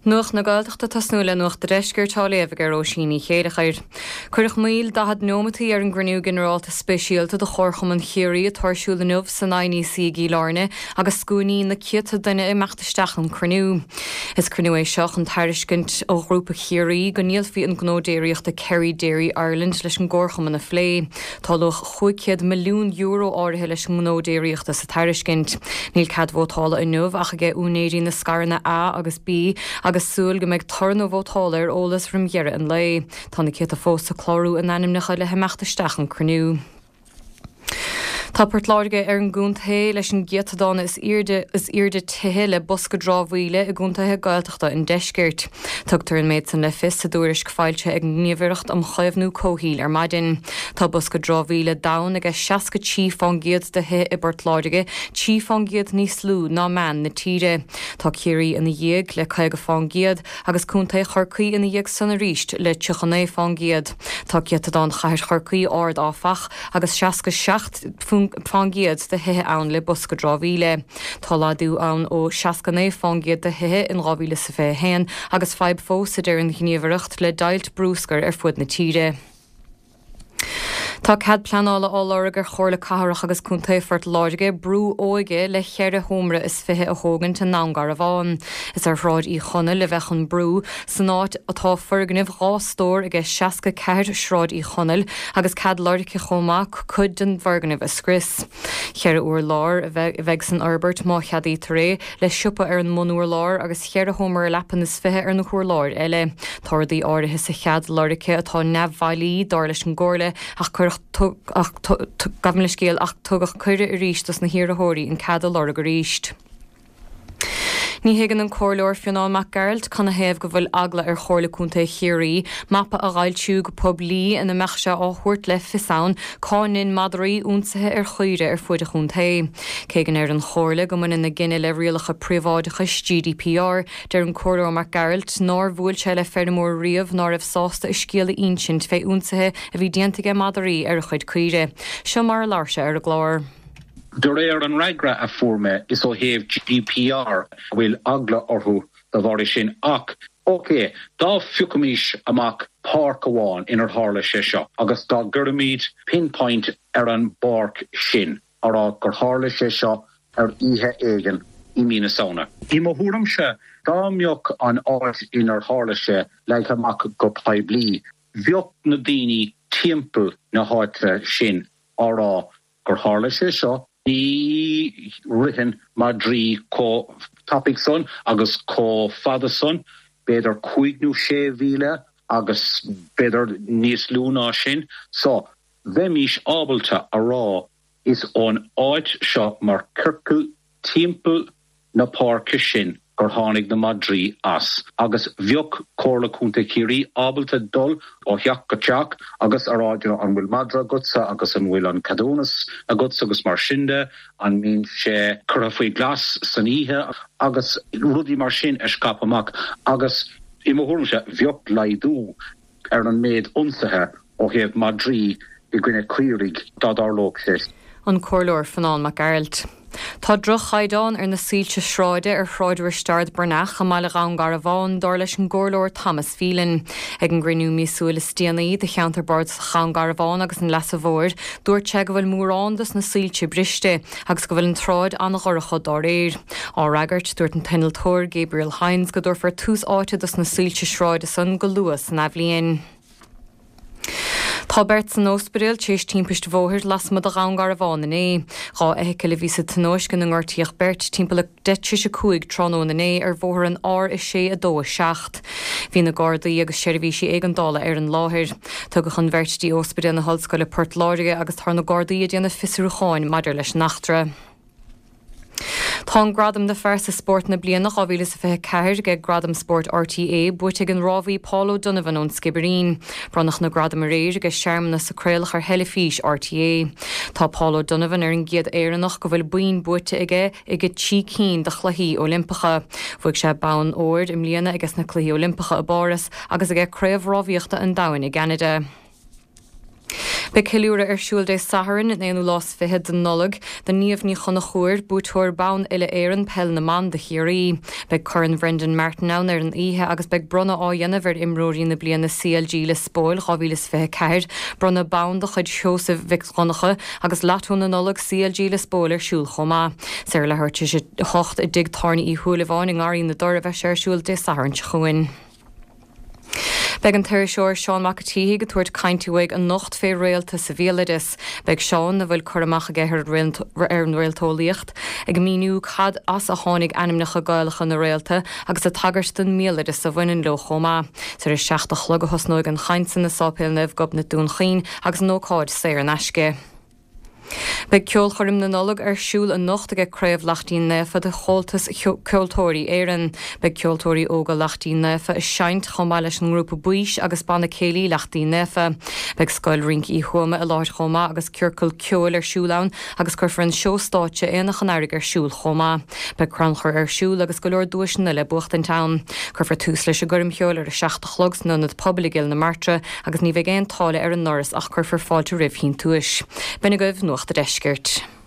Nuach na Gaeltachta tasnúla nuach de reisgurtá lévig Róisíní chéile chair. Cuirich míl dahad nómataí an grinú generálta speisialta de chorcham an chéirí a tarsúla nuh san INC gí lárne agus scúní na ciata duine I meachtasteach an cruniú. Is cruniú é seach an tairiscint ó grúpa chéirí go níl an gnódéiríocht a Kerry Dairy Ireland leis an gcórcham an na phlé. Táloch €500 milliún áirithe leis an gnódéiríocht sa tairiscint. Níl cadmhótála in nuh ach ag únéirí na scarna A agus B agus súil go méid tarna bhótáir ólas from dhearra an lei. Tána céta fós a chlárú an animnecha le hemeachtasteach an cruniú. Tá Portláirge an gúntaí leis an giatadána is irde tuthe le bosca drámhhuile I gúntathe Gaeltachta in deisgirt. Tugtar an méid san le fis a dúiris go fáilte ag gníomhaireacht am chaimhnú cóhíl ar maidin. Tá bosca drámhhuile dain agus 60 tífán giad de he I Portláirge, tífán giad níos slú ná man na tíre. Tá céirí ina dhéag le caig fán giad agus cúntaí chorcaí ina dhéag sanna ríist le tuchané fán giad. Tá giatadán chair chorcaí ard áfach agus 67 fangiad de hithe ann le bosca drámhhuile. Tá láú ann ó 69 fangiad de hithe in rámhhuile sa fé héin agus 5 fós idir an gníomhaireacht le dailt brúscar ar fud na tíre. Tá cad planála áláragar chóirla catharach agus cúntaí Portláirge brú óige le cheirre hómra is fithe a thógan ta námgar a bháin. Is ar shráid í chuna le bheith an brú san áit atá ferganibh rástóir agus 64 shráid í chunal agus cad láirice chomach chud den ferganibh a scris. Cheirre uair lár a bheith san Albert má cheadaí taré le siúpa ar an múnúair lár agus cheirre hómar lepan is fithe ar na chóir lár eile. Táirdaí áirithe sa chead láirice atá nebhhailí dar leis an gcóirle ach gabhan le scéal ach tugach cuire I ríist as na hiarrthóirí in cada lára go ríist. Ní hégan an cóirleir Fionnán Mac Gerald chuna héamh go bhfuil agla ar chóirla cúntaí chéirí, mappa a ghailtiú go poblí ina meachse á thuirt le fisán, cáin madarí únsathe ar chuire ar fuide chuntaí. Cégan ar an chóirla go man ina gine le rialacha príomhádachas GDPR, der an cóirleir Mac Gerald nár bhfuil se le fermór riamh ná raibh sásta I scéala insint fé únsathe a bhí déantaige madarí ar chuid cuire. Seo mar láirse ar a glár. De réir an ragra a forme is ó héh GDPR bhfuil agla orthú de bhar sin ach. Oké, dá fiúcamís amach park amháin inar hála sé seo, agus dá gurimid pinpoint ar an bark sin, ará gur hála sé seo ar ihe éigen I Minnesota. I mo thuairm se dá mbeadh an áit inar hála sé le amach go paibli. Bheadh na daoine timpeall na háite sin ará gur hála sé seo. Ní rihan Madrí có topic son agus có fada son, beidir 5 mhíle agus beidir níos lúna sin. So, bheimís ábalta a rá is ón áit seo mar circle timpeall na páirce sin gur tháinig na Madrí as. Agus bheadh cóirla cúnta círí ábalta dul ó theach go teach agus a ráide an bhfuil Madra gutsa agus an bhfuil an Cadónas a gutsa agus mar sinnde an mín sé cura faoi glas san ihe agus rudí mar sin scap amach agus I mo thuairm se bheadh laidú ar an méid ionsaithe ó héamh Madrí I gcuine cuirig dádárlóg sé. An cóirleir Fionnán Mac Gerald. Tá droch chaidán ar na sílte shráide ar shráidúir Stard Burnach a mála rangar a bháin dar leis an gcóirleir Thomas Phelan. Ag an grinú mísúla Stianaí de cheantarbards changar a bháin agus an leas a bhór, dúirt sé go bhfuil mórándas na sílte briste agus go bhfuil an tráid an ghorcha dar éir. Á ragart dúirt an tinaltóir Gabriel Hines go dúirfar tús áite na sílte shráide san go luas na bhliain. Tá bert san óspedal tééis timpist bhóthir lasmad a rangar a bháin é. Rá éice le ví sa tanóis gan an ggurtíoch bert timpeall 15 tróna é ar bhóthir an ár is sé a dó 7. Bhí na Gardaí agus seirbhísí ag an dála ar an láthir. Tá go chun bhertí óspedal na Hallscoile Portláirge agus tar na Gardaí a déanana fisúcháin maidir leis nachtra. Tá gradam de fersa sport na blianach á bhíle sa fé ceir ge gradam sport RTA buite an rábhí Paulo Donovan ón Skibbereen. Brannach na gradam a réir agus seamanna sa creilech ar helifís RTA. Tá Paulo Donovan ar an giad éireannach go bhfuil buin buite ige tí cín de chluí Olympacha. Bhuaig sé bán óir im líana agus na cluí Olympacha a Boris agus ige creibh rábhíochta an dain I Canada. Be ceúra siúil dé saharan in éanú lás fihead den nolog, den níomh ní chuna chuir bútúir bán ile éan pell na man de chiaí. Be Coran Brendan Martin an ar an ihe agus be bronna á dhéanamh imróí na bliana CLG le spóil chavílas fithe ceir, bronna bán de chud Joseph Vicronacha agus latún na nolog CLG le spóil ar siúil chomá. Ser le thuirte sé hocht a dig tarna í thuúlaháin in gáí na dor a bheith sé siúil dé saharan chuin. Beg an tuir seoir Seán McAtee go tuairt caintúig an nocht fé réalta sa bhéaladis. Beg Seán na bhfuil churamach a gcéthir ar an réaltólaíocht ag míú cad as a tháinig animnecha gaalacha na réalta agus a tagarstan méaladis a bhainin lo chomá. Sir is 6 chlog a hosnóig an chaintsan na sápéil neh gob na dún chin agus nócáid sé an eisce. Be ceol chorim na nolog ar siúil an nocht ag craibh lachtíí nefa de choltas ceoltóirí éan. Be ceoltóirí óga lachtíí nefa is seint chomá leis an grúpa buis agus banna célí lachtíí nefa. Beg scoil rink í chuma a láir chomá agus ceorcail ceol ar siúlán agus chuir an seostáte éanach an airig ar siúil chomá. Be cranchar ar siúil agus go leor dúisna le bucht an town. Chuir tús leis a gurm cheol ar a 6 chlogs na nad poblgil na martra agus ní bheith géon tála ar an noras ach chuir fáilte rih hín túis. Benna goibh nuacht a deisgirt.